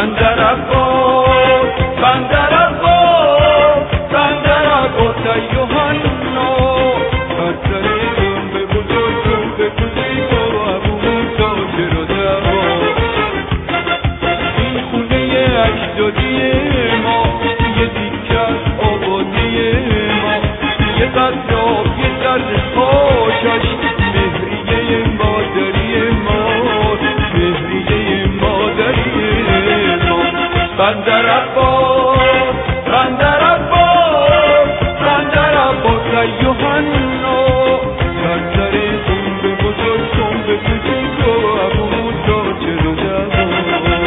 بندر عباس بندر عباس بندر عباس ای یوحنا بندر به بزرگم به کوچیک و ابو تاجر و جواد این خونه اجدادی ما یه دیگه از آبادی ما یه قطراب یه درد پاشش مهریه مادری ما مهریه مادری ما بندر عباس بندر عباس بندر عباس ای یوحنا بندر به بزرگم به کوچیک و ابو تاجر و جواد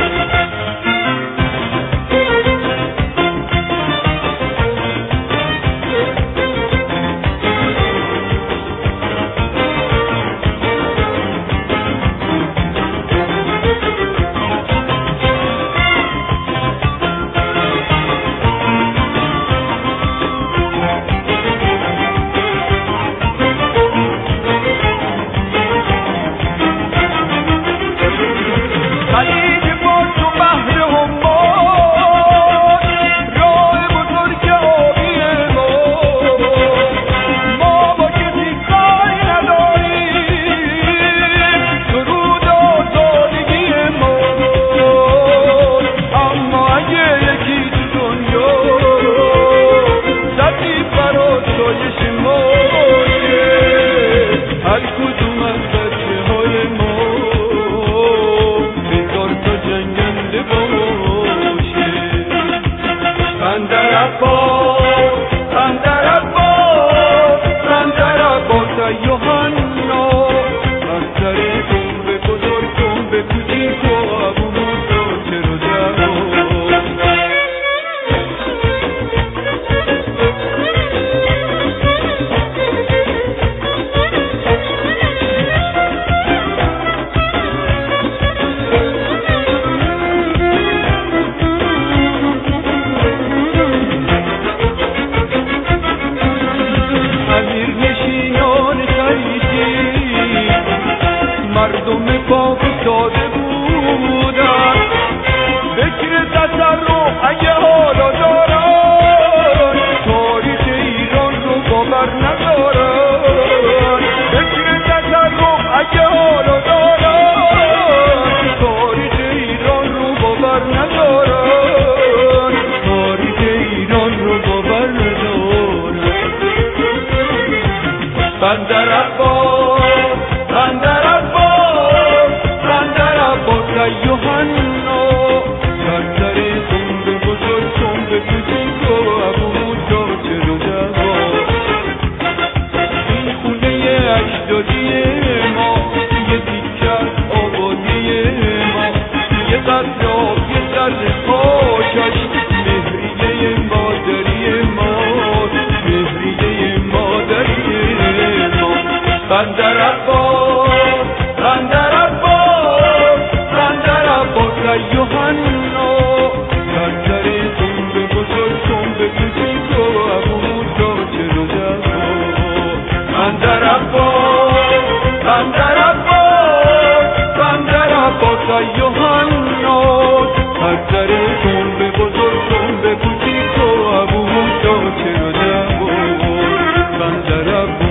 بندر عباس بندر عباس بندر عباس ای یوحنا بندر به بزرگم به کوچیک و ابو تاجر و جواد مردم پاک افتاده بودن فکر تصرف اگه حالا دارن تاریخ ایران رو باور ندارن فکر تصرف اگه حالا دارن تاریخ ایران رو باور ندارن تاریخ ایران رو باور ندارن بندر عباس بندر عباس بندر عباس ای یوحنا بندر به بزرگم به کوچیک و ابو تاجر و جواد این خونه اجدادی ما یه دیگه از آبادی ما یه قطراب یه درد پاشش مهریه مادری ما مهریه مادری ما بندر عباس بندر عباس بندر عباس ای یوحنا بندر به بزرگم به کوچیک و ابو تاجر و جواد بندر عباس بندر عباس بندر عباس ای یوحنا بندر به بزرگم به کوچیک و ابو تاجر و جواد بندر عباس